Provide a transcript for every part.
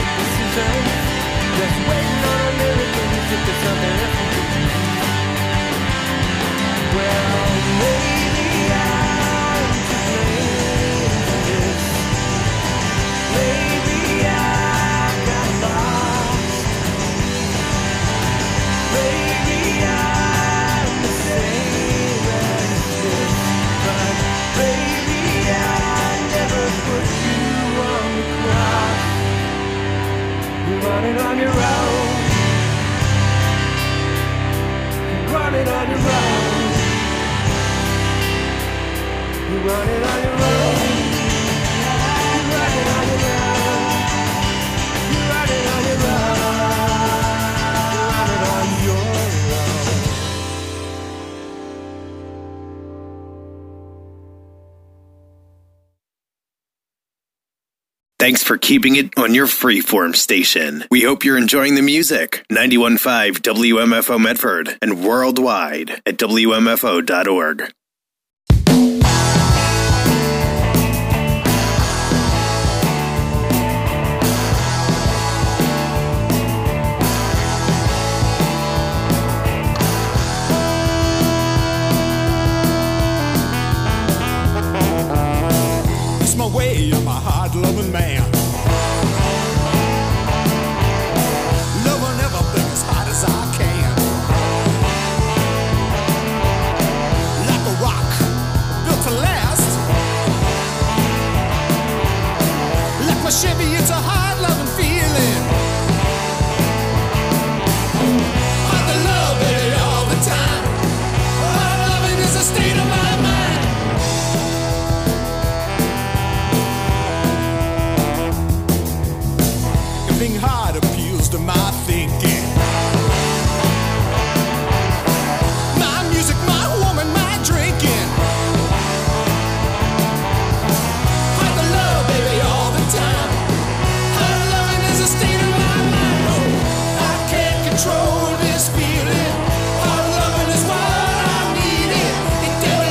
Thanks for keeping it on your freeform station. We hope you're enjoying the music. 91.5 WMFO Medford and worldwide at WMFO.org. It's my way, I'm a hard-loving man. Loving everything as hard as I can. Like a rock built to last. Like my Chevy, it's a hard-loving feeling. Hard to love, baby, all the time. Hard loving is a state of my mind. Everything hard appeals to my thinking. My music, my woman, my drinking. Hard to love, baby, all the time. Hard loving is a state of my mind. Oh, I can't control this feeling. Hard loving is what I'm needing. It devil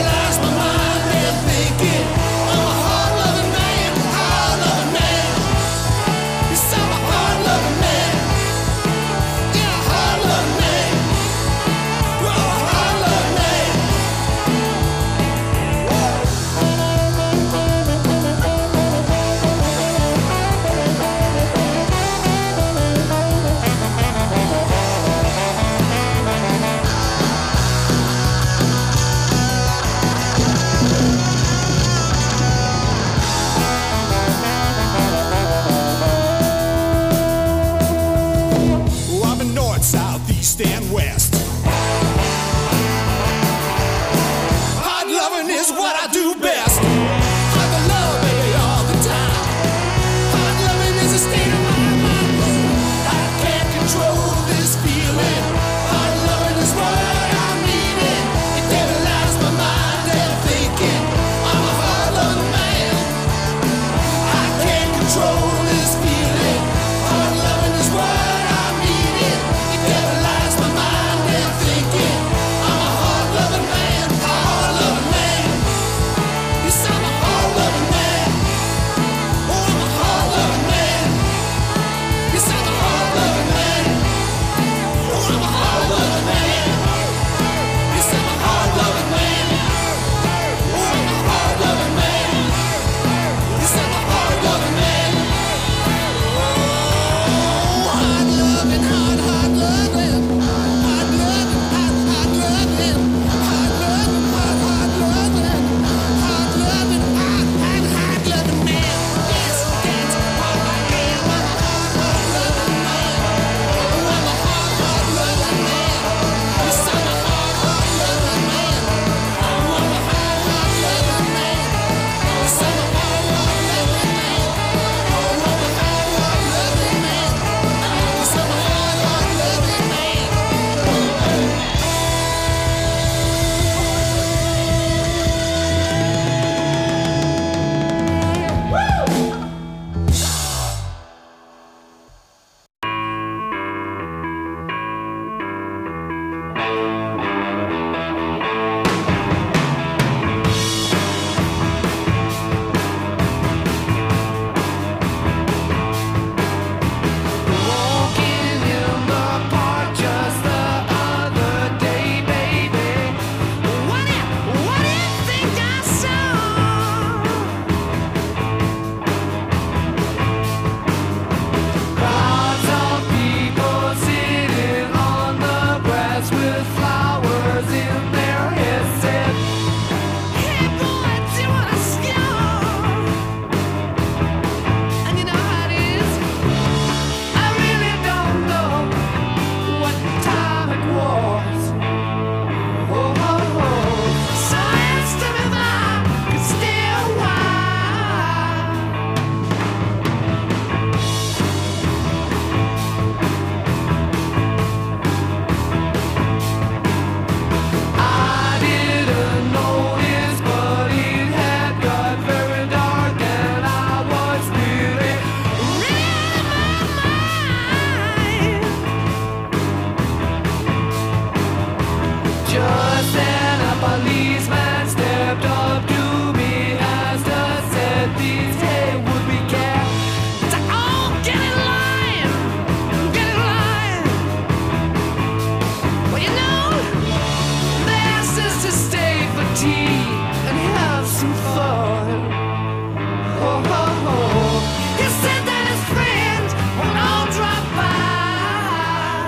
tea and have some fun. Ho ho ho. He said that his friends will all drop by.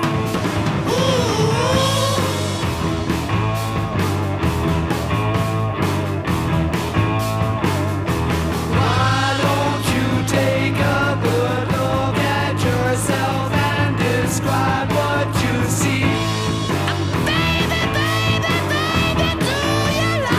Ooh. Why don't you take a good look at yourself and describe what you see? And baby, baby, baby, do you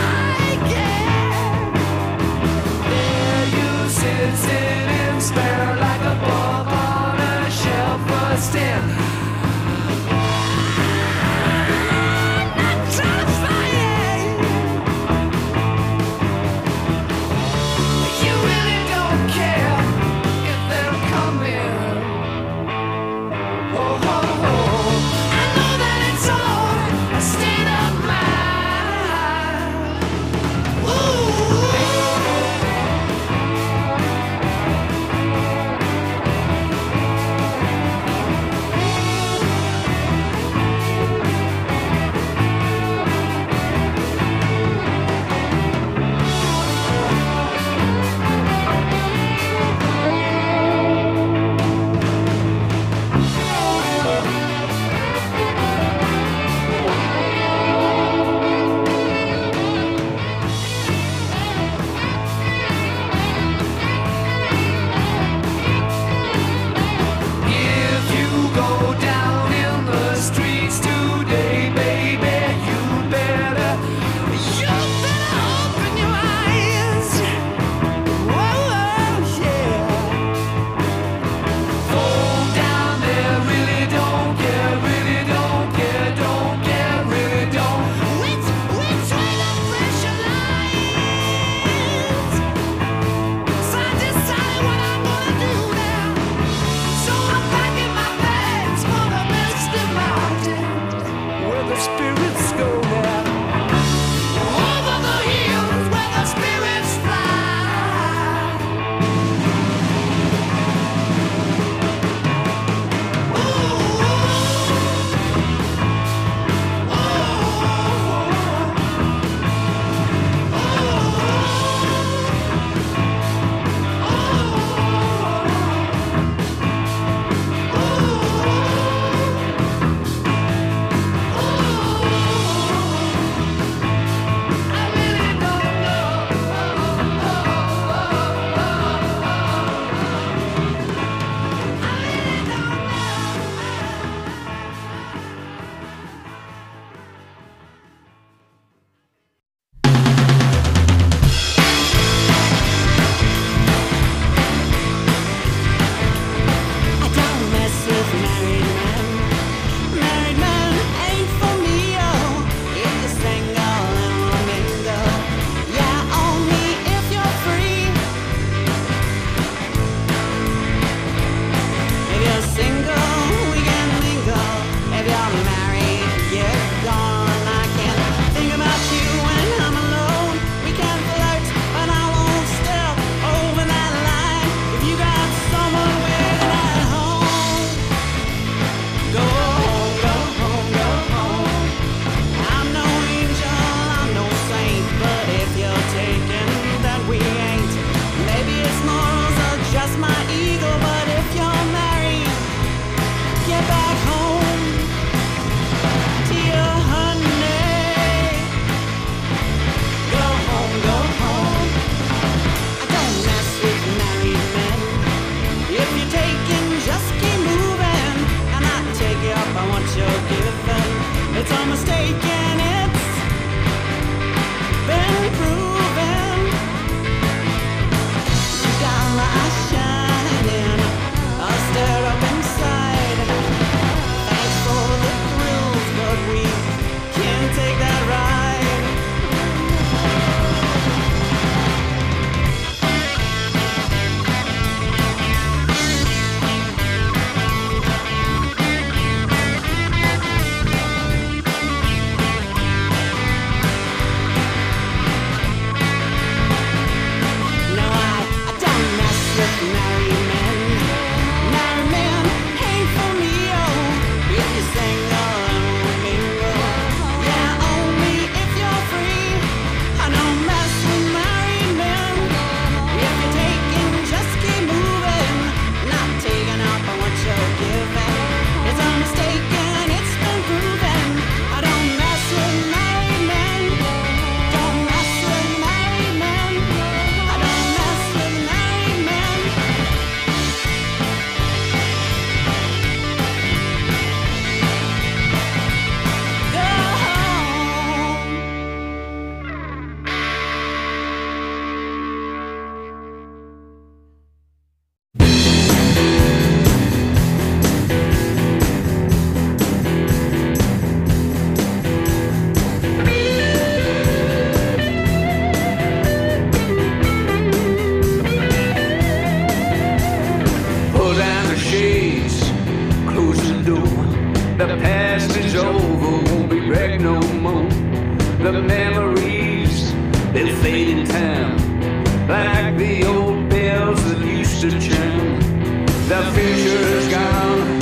The memories, they'll fade in time, like the old bells that used to chime. The future's gone,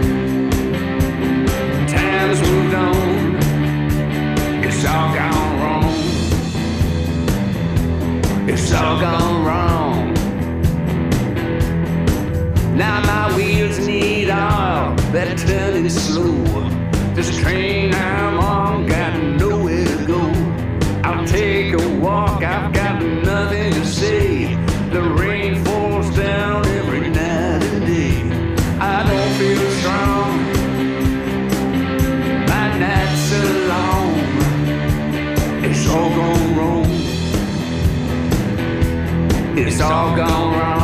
time's moved on, it's all gone wrong. It's all gone wrong. Now my wheels need oil, they're turning slow. This train I'm on got nowhere to go. I'll take a walk, I've got nothing to say. The rain falls down every night and day. I don't feel strong, my nights are long. It's all gone wrong. It's all gone wrong.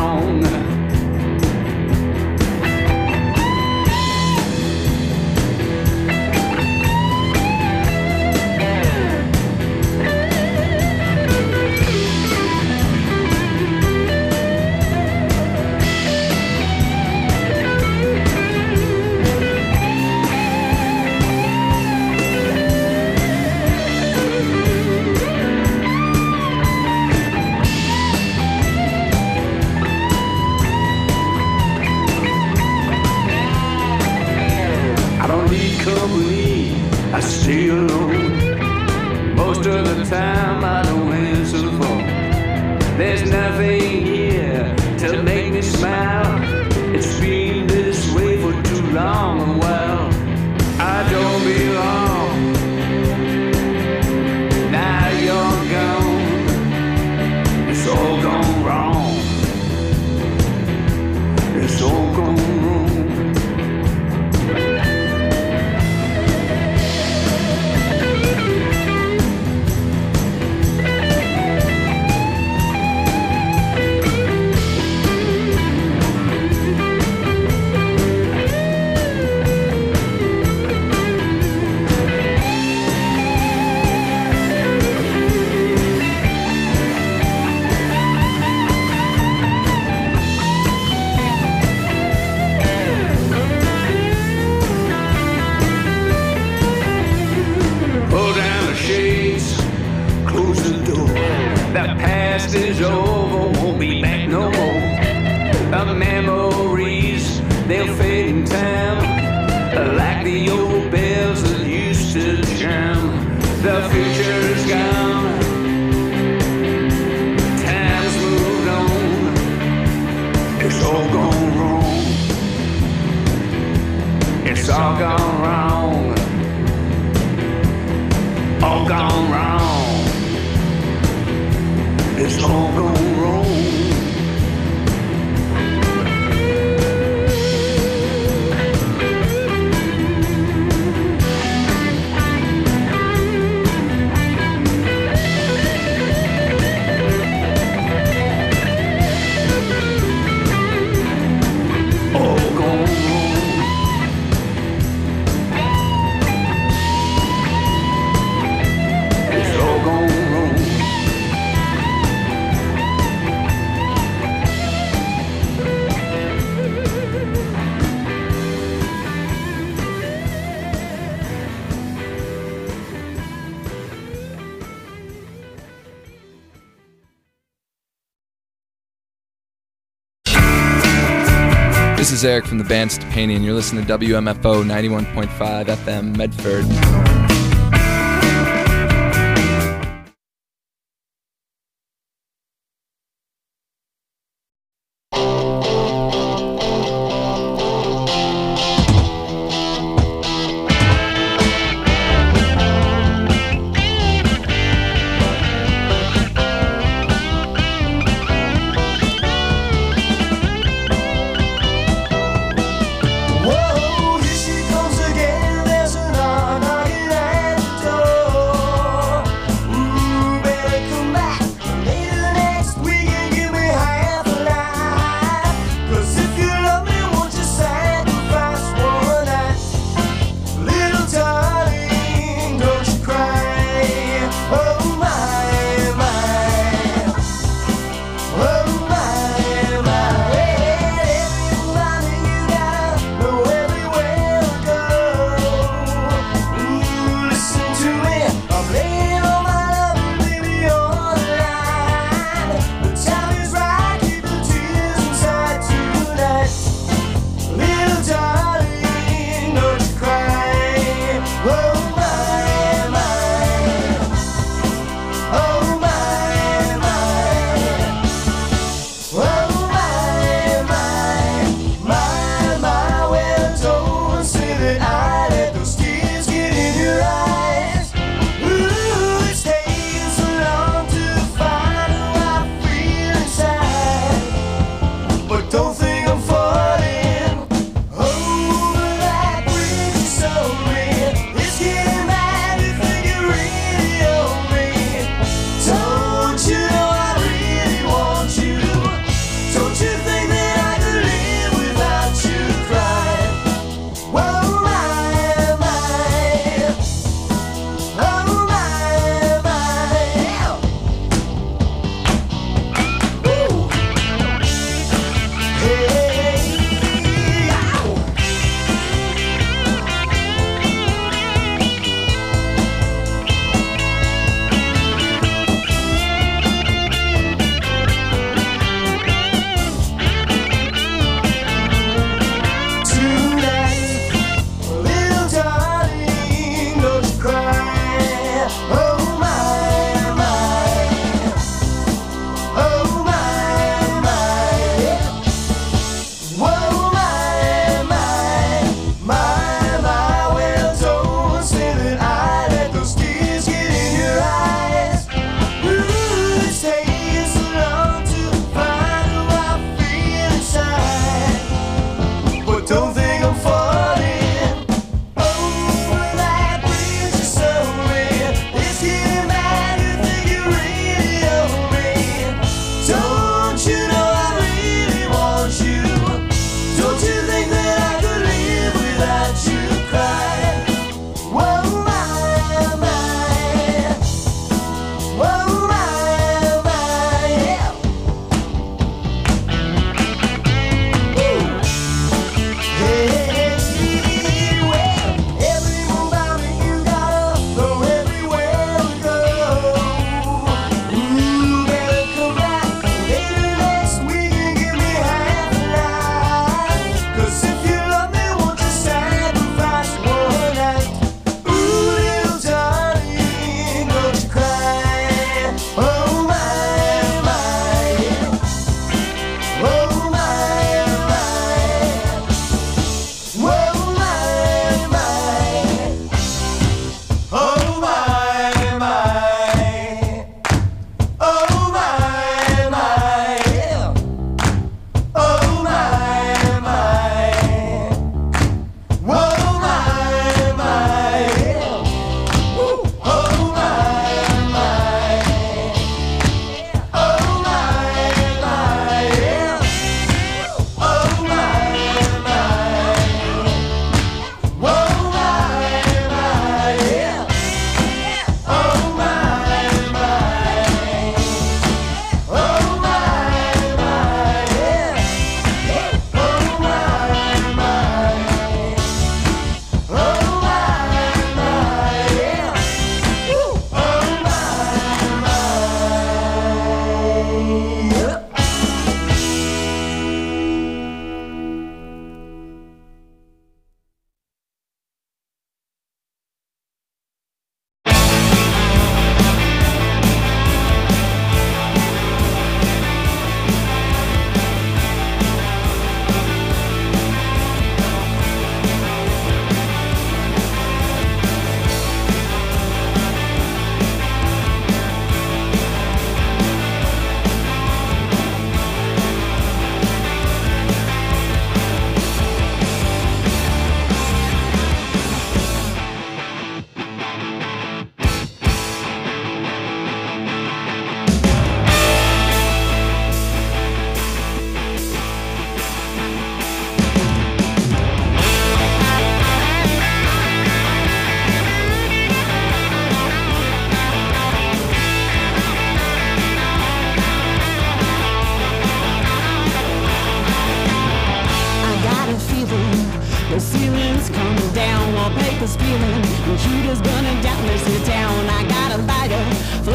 I stay alone. Most of the time I don't answer the phone. There's nothing here to make me smile. It's been this way for too long a while. I don't belong. Now you're gone. It's all gone wrong. It's all gone wrong. Is over, won't be back no more. The memories, they'll fade in time, like the old bells that used to chime. The future's gone, time's moved on. It's all gone wrong. It's all gone wrong. All gone wrong. It's all gone wrong. All gone wrong. It's all gone wrong. This is Eric from the band Stepani, and you're listening to WMFO 91.5 FM Medford. Whoa, here she comes again. There's an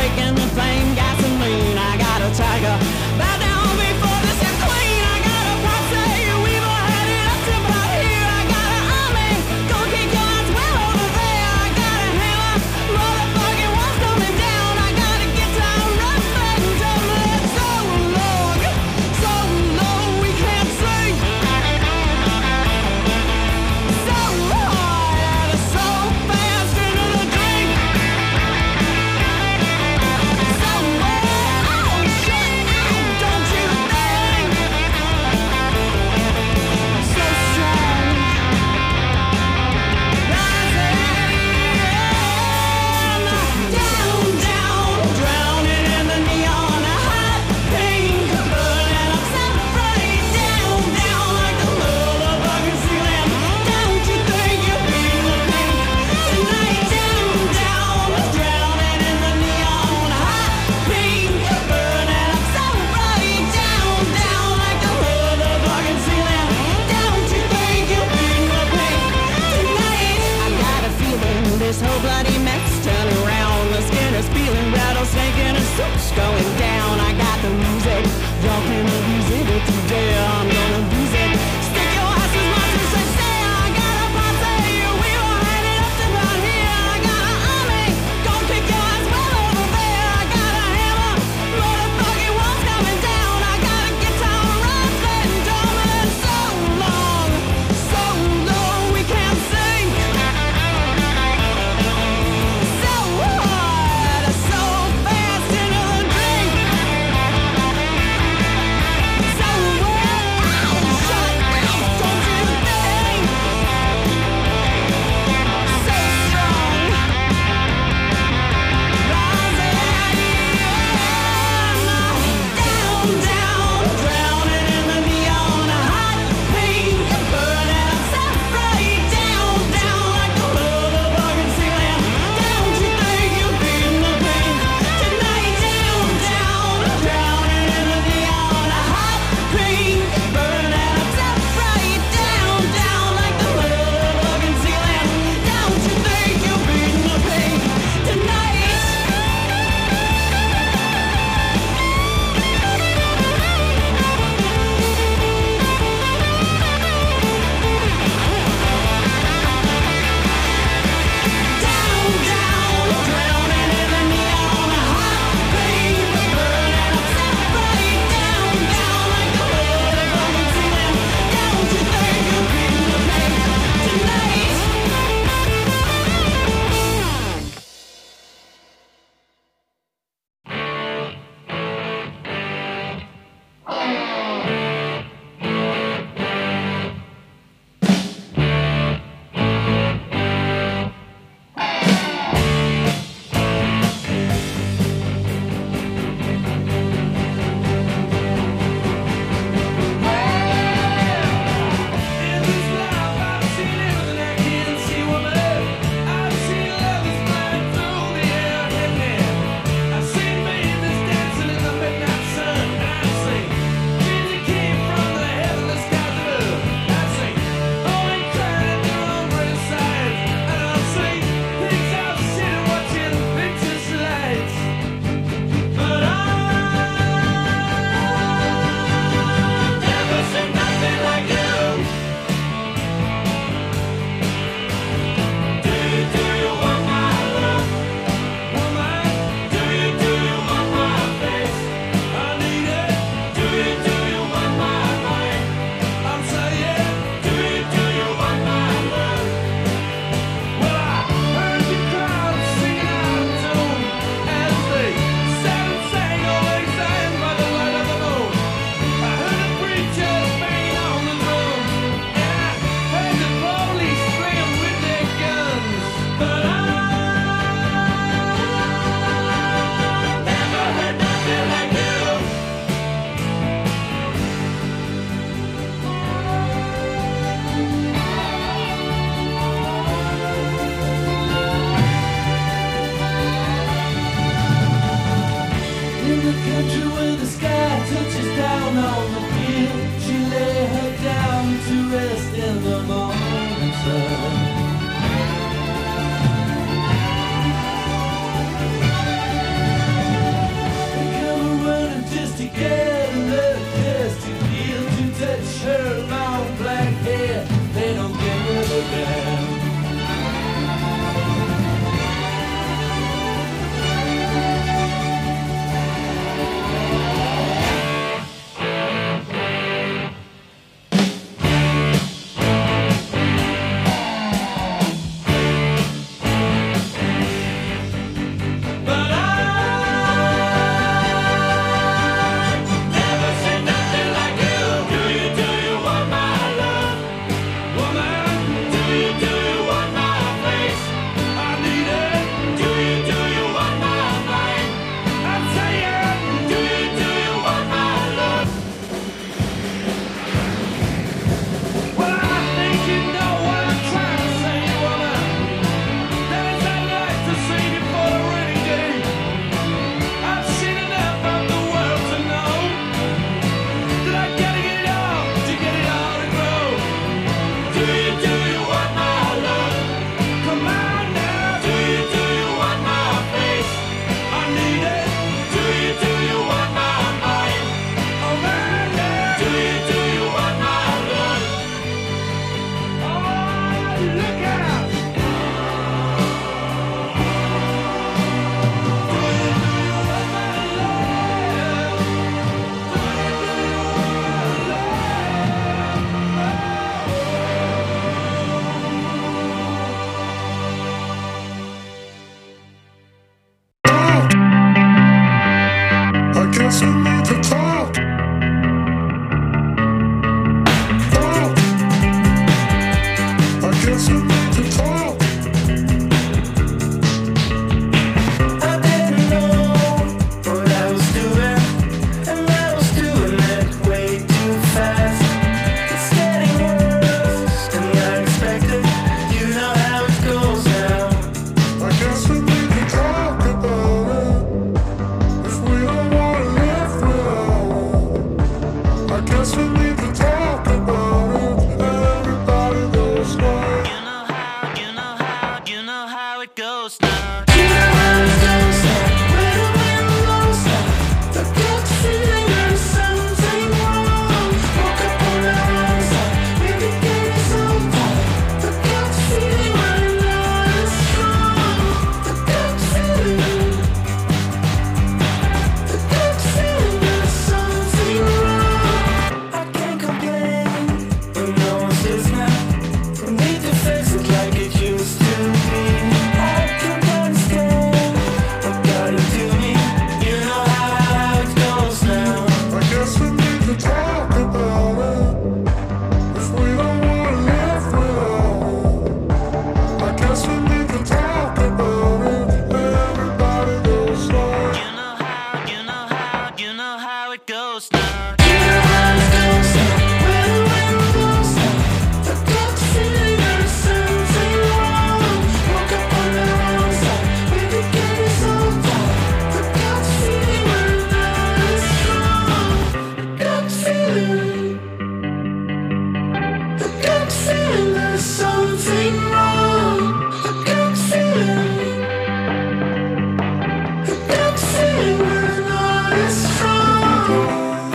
making the flame gasoline. I got a tiger, bow down before this is queen. I got a posse, we've all had it up to about here. I got an army, gonna kick your ass well over there. I got a hammer, motherfucking walls coming down. I got a guitar, rough and tumbling. So long we can't sing. So hard and so fast into the drink. So oh shit, don't you think? So strong, rising down, drowning in the neon, a hot pink, burning up so bright. Down like the motherfucking ceiling. Don't you think you're beating the pink tonight? Down, drowning in the neon, hot pink, burning up so bright. Down like the motherfucking ceiling. Don't you think you're beating the pink tonight? I got a feeling this whole bloody mess turning around. The skin is peeling, rattlesnake and a soup's going down. I got the music, y'all can abuse it if you dare. I'm gonna abuse it. Stick your ass as much as I say. I got a posse, we all had it up to about here. I got an army, gonna kick your ass well over there. I got a hammer, motherfucking walls coming down. I got a guitar, rough and tumbling. So long we can't sing. So hard, so fast into the drink. So shut up, don't you think? So strong, rising down, drowning in the neon, a hot pink, burning up so bright. Down like the motherfucking ceiling. Don't you think you're beating the pink tonight? Down, drowning in the neon, a hot pink, burning up so bright. Down like the motherfucking ceiling. Don't you think you're beating the pink tonight? Down, drowning in the neon, a hot pink, burning up so bright. Down like the motherfucking ceiling. Don't you think you're beating the pink tonight? In this life I've seen everything I can see, woman. I've seen lovers flying through the air, I've seen babies dancing in the midnight sun. I've seen dreams that came from the heavenly skies above. I've seen women crying at their own gravesides, and I've seen things I've seen watching pictures lights. But I've never seen nothing like you. Do you want my love? Woman, do you want my face? I need it. Do you want my mind? I'm saying, do you want my love? Well, I heard the crowd singing out of tune as they sat and sang, always sang by the light of the moon. I heard the preachers banging on the drum, and I heard the police playing with their guns. But I've never heard nothing like you. In the country where the sky touches down on the field, she lay her down to rest in the morning sun. guess we need to talk. Talk. I guess we need to talk. I didn't know what I was doing, and I was doing it way too fast. It's getting worse than I expected. You know how it goes now. I guess we need to talk about it. If we don't want to live without it, I guess we need to talk about it. Everybody goes now. You know how it goes now. You know how it goes now. Where the wind blows now. The gut feeling there's something wrong. Woke up on the wrong side. Maybe getting so tired. The gut feeling when love is strong. The gut feeling. The gut feeling there's something wrong. I can't complain when no one's listening. We need to face it like it used to be. I can't understand what got into me. You know how it goes now. I guess we need to talk about it. If we don't want to live without it, I guess we need to talk about it. Everybody goes now. You know how it goes now. You know how it goes now. Where the wind blows now. The gut feeling there's something wrong. Woke up on the wrong side. Maybe getting so tired. The gut feeling when love is strong. The gut feeling. The gut feeling there's something wrong. The gut feeling. The gut feeling when love is strong.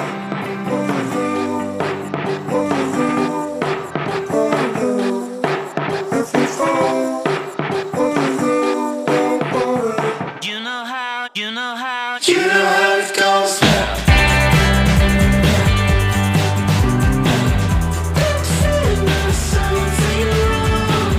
If we fall, what do you about it? You know how it goes now. Gut feeling there's something wrong.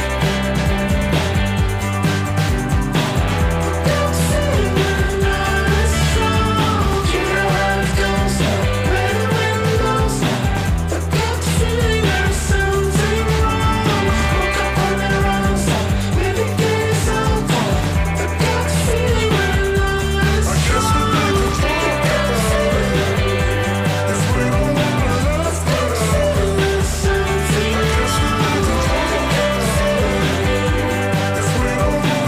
Gut feeling when love is strong. You know how it goes now. Where the wind blows now. The gut feeling there's something wrong. Woke up on the wrong side. Maybe getting so tired. The gut feeling when love is I guess we need to talk about it. If we don't want to live without it, there's something I guess we need to talk about it. If we don't want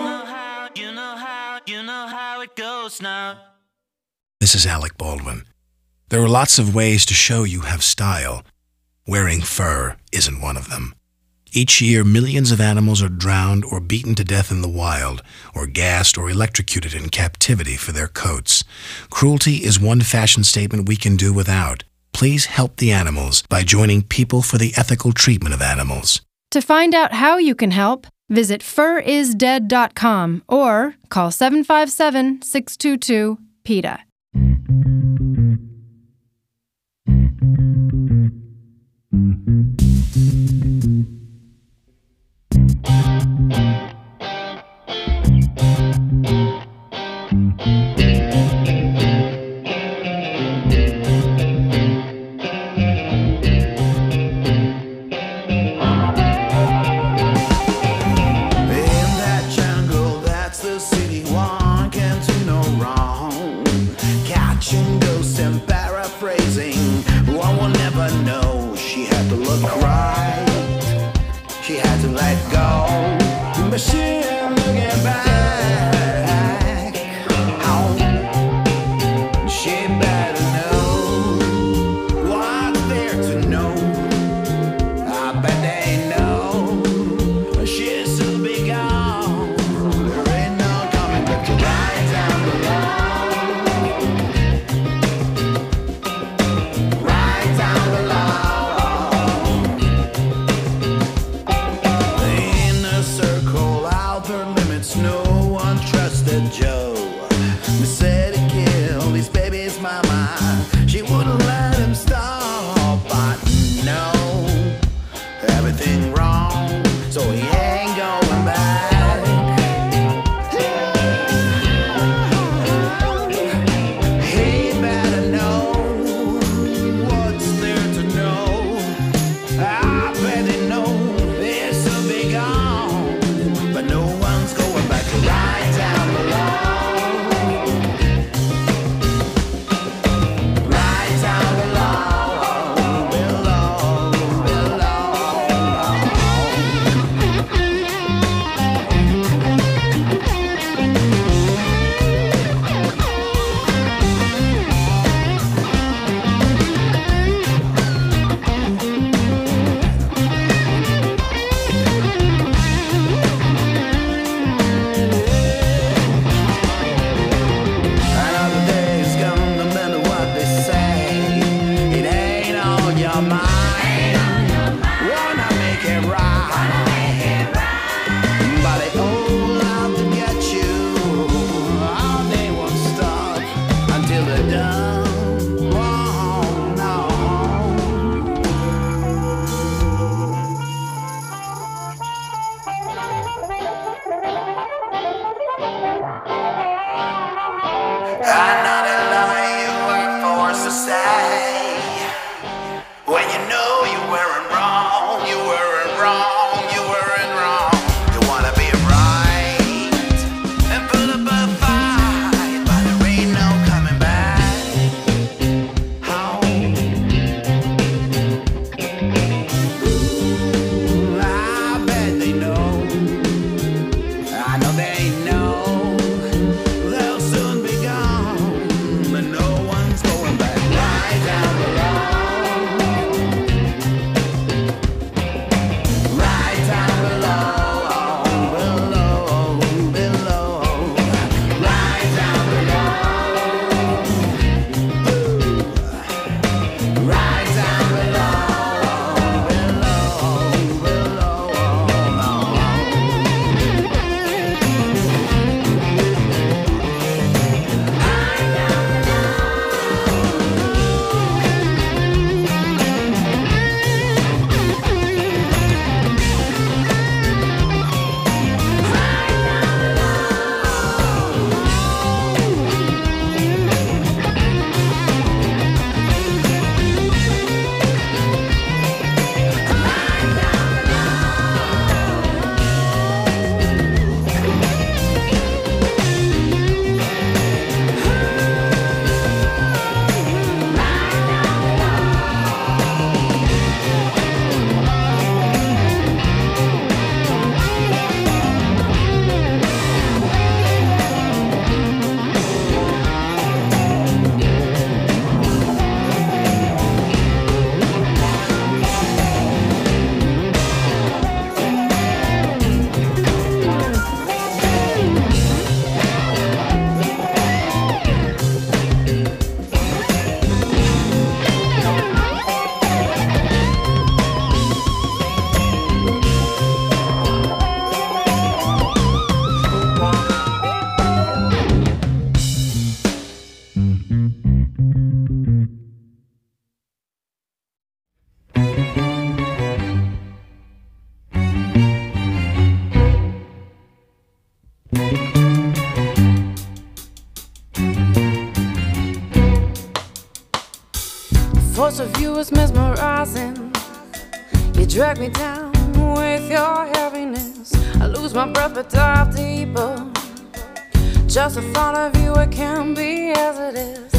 you know how it goes now. This is Alec Baldwin. There are lots of ways to show you have style. Wearing fur isn't one of them. Each year, millions of animals are drowned or beaten to death in the wild, or gassed or electrocuted in captivity for their coats. Cruelty is one fashion statement we can do without. Please help the animals by joining People for the Ethical Treatment of Animals. To find out how you can help, visit furisdead.com or call 757-622-PETA. In that jungle, that's the city. One can't do no wrong. Catching ghosts and paraphrasing. One will never know. She had to look right. She had to let go. But she ain't looking back. Oh, she better know what's there to know. I bet they know. She'll soon be gone. There ain't no coming back to right down below. Right down below. force of you is mesmerizing. You drag me down with your heaviness. I lose my breath but dive deeper. Just the thought of you, it can be as it is.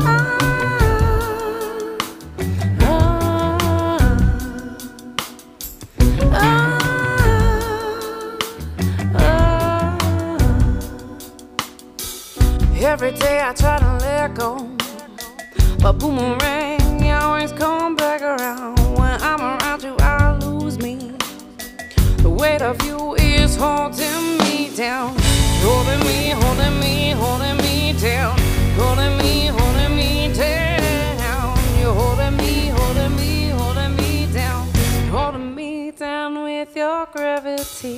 Every day I try to let go, but boomerang, you always come back around. When I'm around you, I lose me. The weight of you is holding me down. Holding me, holding me, holding me down. Holding me, holding me down. You're holding me, holding me, holding me down. Holding me down with your gravity.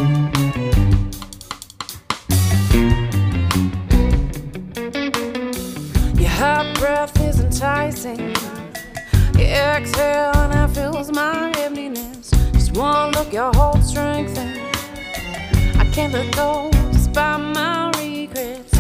Your hot breath is enticing. You exhale and it fills my emptiness. Just one look, your whole strength and I can't let go despite my regrets.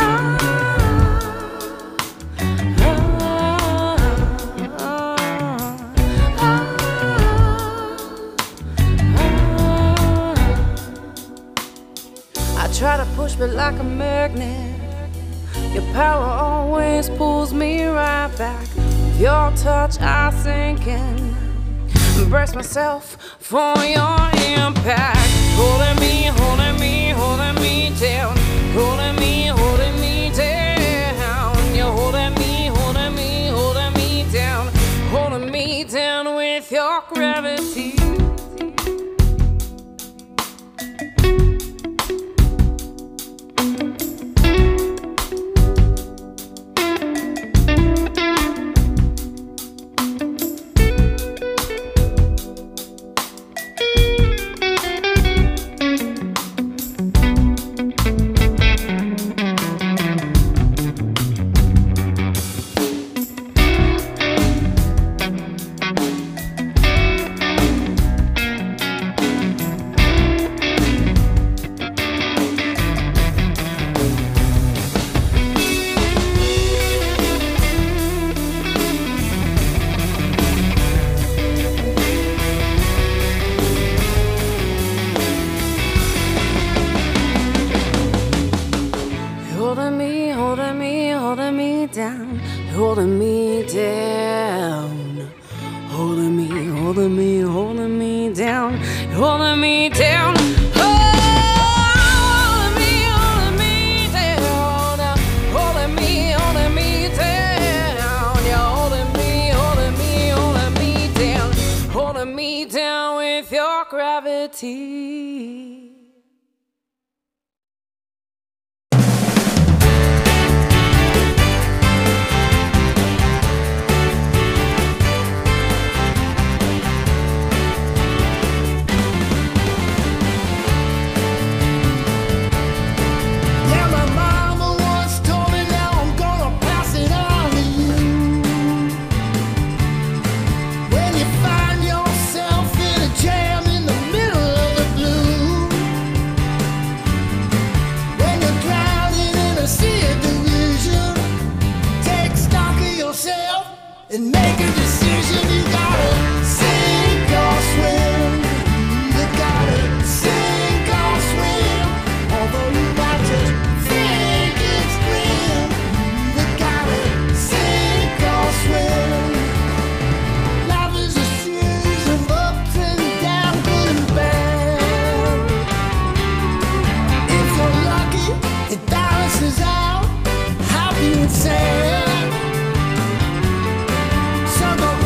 I try to push but like a magnet, your power always pulls me right back. With your touch I sink in, embrace myself for your impact. Holding me, holding me, holding me down. Holding me, holding me down. You're holding me, holding me, holding me down. Holding me down with your gravity. Holding me down, holding me, holding me, holding me down, holding me down. Holding me, holding me down, holding me, holding me down. You're holding me, holding me, holding me down, holding me down with your gravity. And make a decision, you gotta sink or swim. You gotta sink or swim. Although you might just think it's grim, you gotta sink or swim. Life is a series of ups and downs, good and bad. If you're lucky, it balances out happy and sad.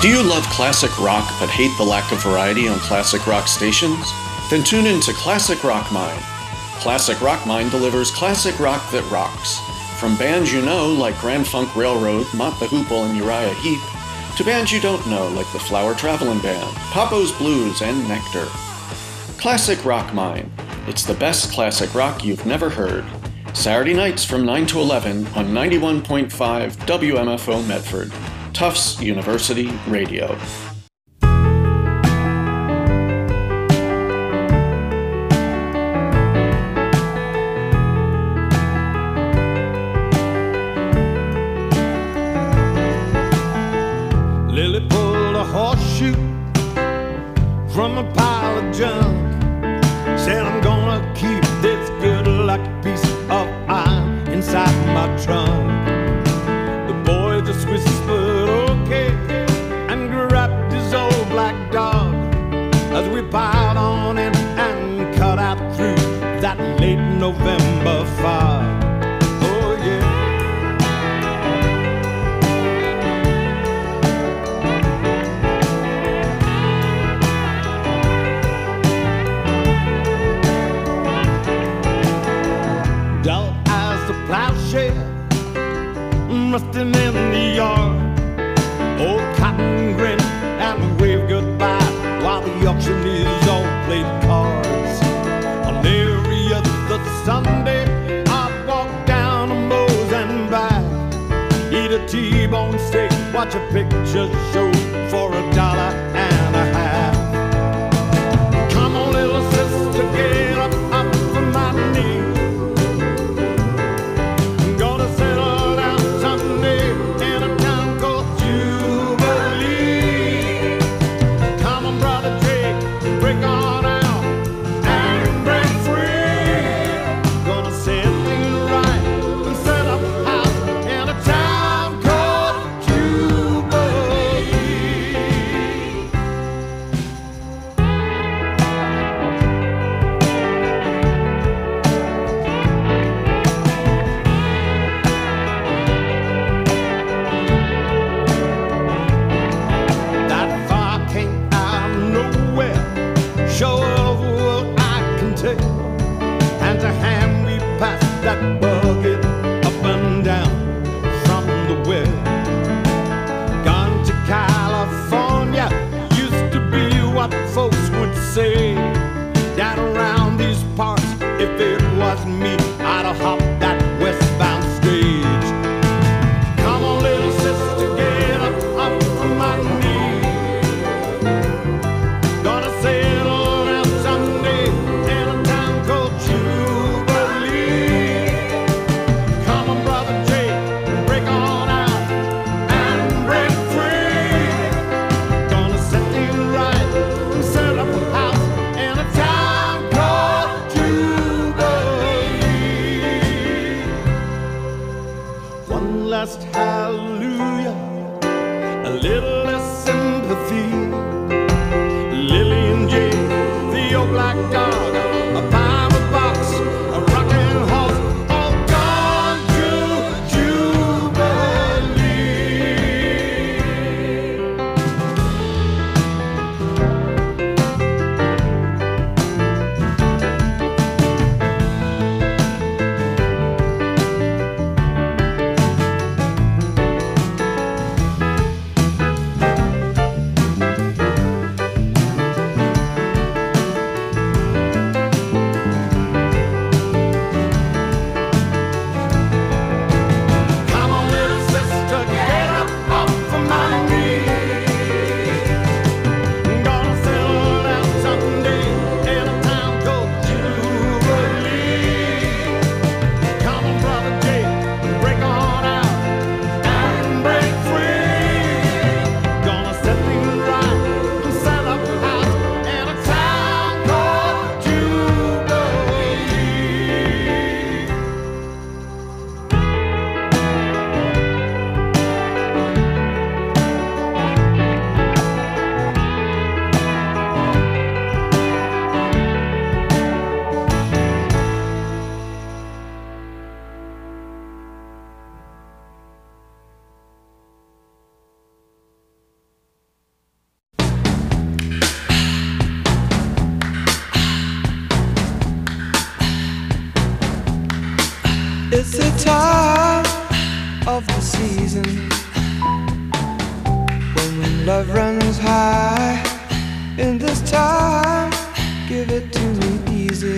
Do you love classic rock but hate the lack of variety on classic rock stations? Then tune in to Classic Rock Mine. Classic Rock Mine delivers classic rock that rocks. From bands you know like Grand Funk Railroad, Mott the Hoople, and Uriah Heep, to bands you don't know like the Flower Traveling Band, Papo's Blues, and Nectar. Classic Rock Mine. It's the best classic rock you've never heard. Saturday nights from 9 to 11 on 91.5 WMFO Medford. Tufts University Radio. Lily pulled a horseshoe from a pile of junk. Said I'm gonna keep this good lucky piece of iron inside my trunk. The boy just whispered okay and grabbed his old black dog as we piled on in and cut out through that late November fog. Oh yeah. Dull as the plowshare rusting in the yard. Old cotton grin and wave goodbye while the auctioneers all played cards. On every other Sunday I'd walk down to Moe's and back, eat a T-bone steak, watch a picture show for $1.50. Come on, little sister, get up from my knee. I'm gonna settle down Sunday in a town called Jubilee. Come on, brother Jake, break on out and break free. Gonna set things right and set up a house in a town called Jubilee. That far came out of nowhere, show of what I can tell. And to hand me past that bucket up and down from the well. Gone to California used to be what folks would say. Down around these parts, if it was me, I'd have hopped that westbound stage. Come on, little sister, get up from my knee. Gonna settle down someday in a town called Jubilee. Come on, brother Jake, break on out and break free. Gonna set things right and set up a house in a town called Jubilee. One last hallelujah, a little less sympathy. Lily and Jay, the old black dog, a Bible box, a rocking horse, all gone to Jubilee. season when love runs high. In this time, give it to me easy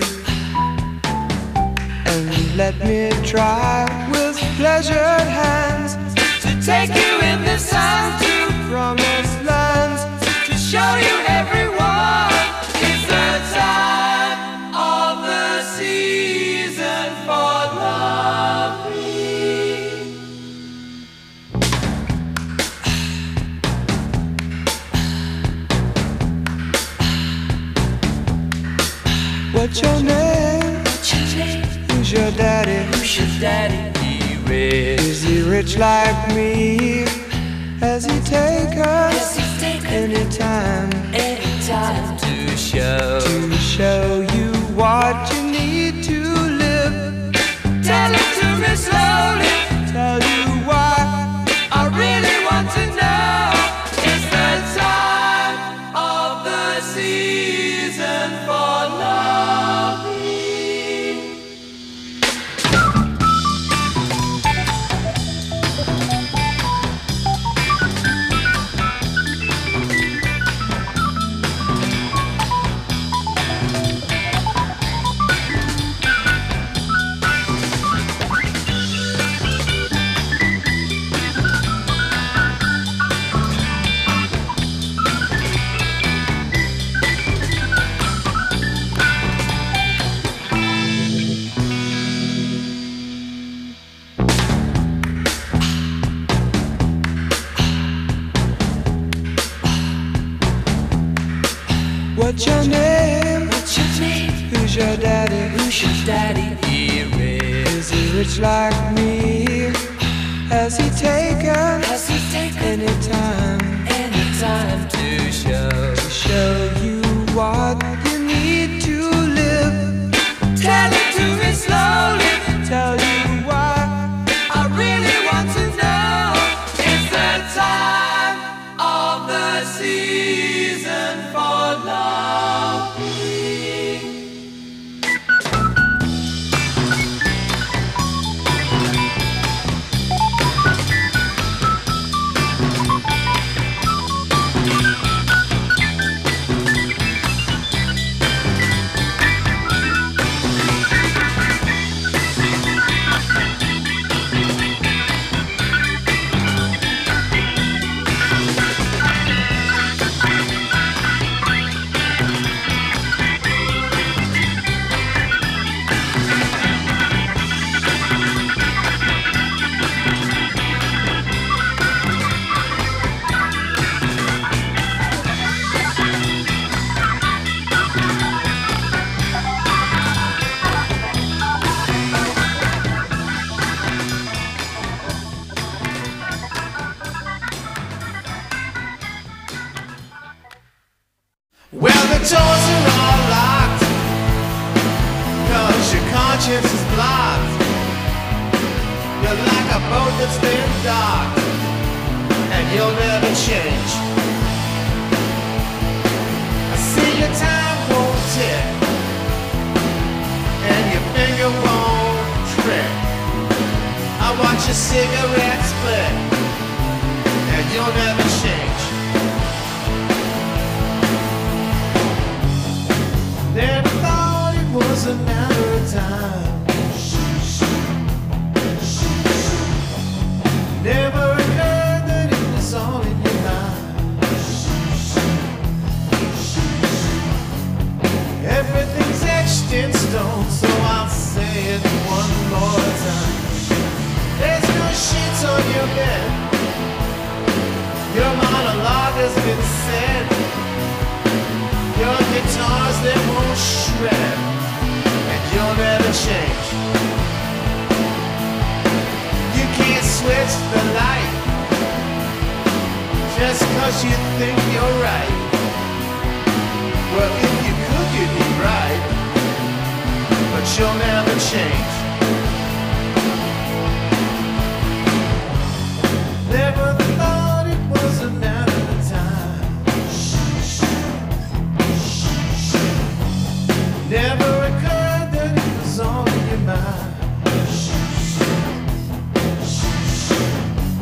and let me try with pleasured hands to take you in the sun to promised lands, to show you everyone it's the time of the season for loving. What's your name? Who's your daddy? Is he rich like me? Has he take us anytime to show you what you need to live? Tell it to me slowly, tell you why I really want to know. It's the time of the season for loving. What's your name? Who's your daddy? Is he rich like me? Has he taken anytime to show you what you need to live? Tell it to me slowly, tell you why I really want to know. It's the time of the season for loving. Well, the doors are all locked, 'cause your conscience is blocked. You're like a boat that's been docked, and you'll never change. I see your time won't tick, and your finger won't trick. I watch your cigarette split, and you'll never change. Never thought it was a matter of time. Never occurred that it was all in your mind. Everything's etched in stone, so I'll say it one more time. There's no sheets on your bed. Your monologue has been said. Your guitars, they won't shred, and you'll never change. You can't switch the light just 'cause you think you're right. Well, if you could, you'd be right, but you'll never change. Never thought it was a matter of time. Never occurred that it was all in your mind.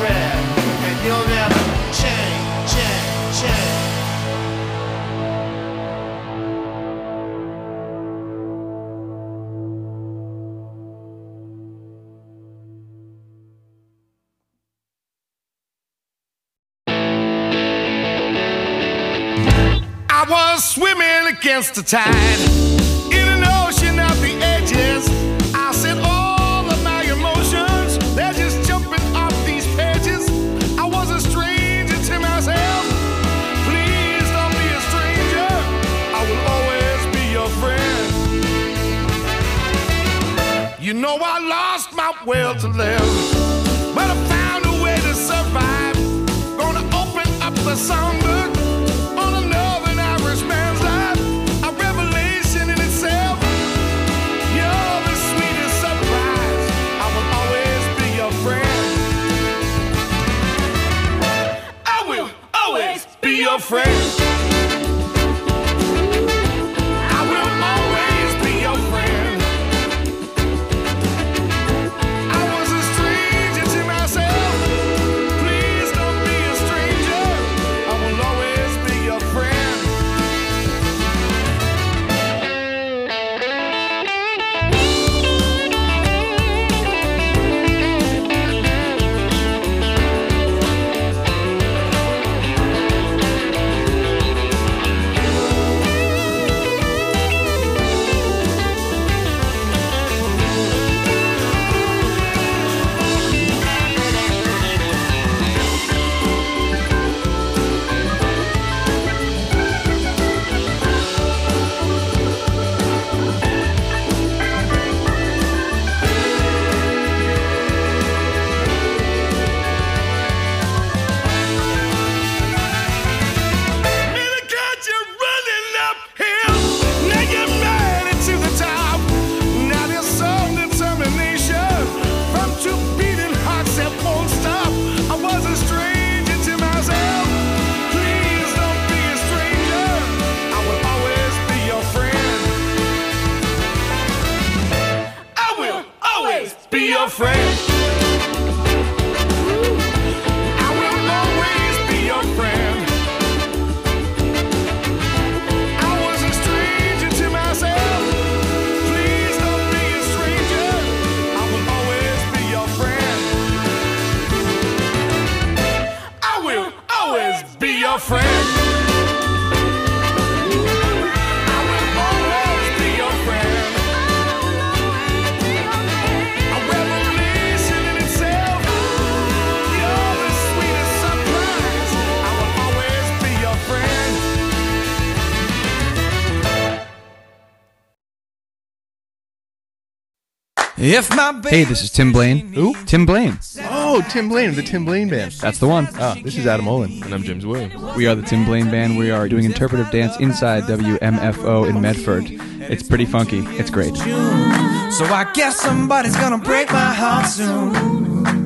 secret, and you'll never change, change, change. I was swimming against the tide in an ocean of the edges. I said all of my emotions, they're just jumping off these pages. I was a stranger to myself. Please don't be a stranger. I will always be your friend. You know I lost my will to live, but I found a way to survive. Gonna open up the songbook on a Northern Irishman's life. A revelation in itself. You're the sweetest surprise. I will always be your friend. I will always be your friend. I will always be your friend. I was a stranger to myself. Please don't be a stranger. I will always be your friend. Be your friend. I will always be your friend. I was a stranger to myself. Please don't be a stranger. I will always be your friend. I will always be your friend. I will always be your friend. A revelation in itself. You're the sweetest surprise. I will always be your friend. If my Hey, this is Tim Blaine. Who? Tim Blaine. Oh, Tim Blaine of the Tim Blaine Band. That's the one. Ah, this is Adam Olin. And I'm James Williams. We are the Tim Blaine Band. We are doing interpretive dance inside WMFO in Medford. It's pretty funky. It's great. So I guess somebody's gonna break my heart soon.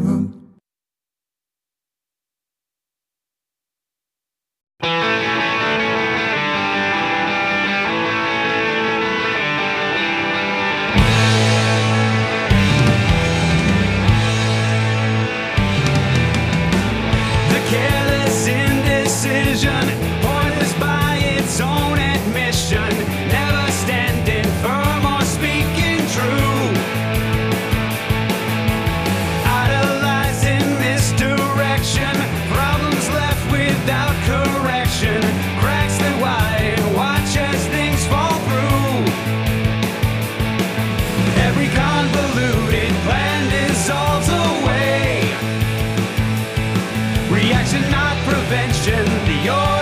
The careless indecision, pointless by its own admission, never standing firm or speaking true. Idolizing misdirection, problems left without correction, cracks that widen, watch as things fall through. Every convoluted plan dissolves away. Reaction, not prevention. The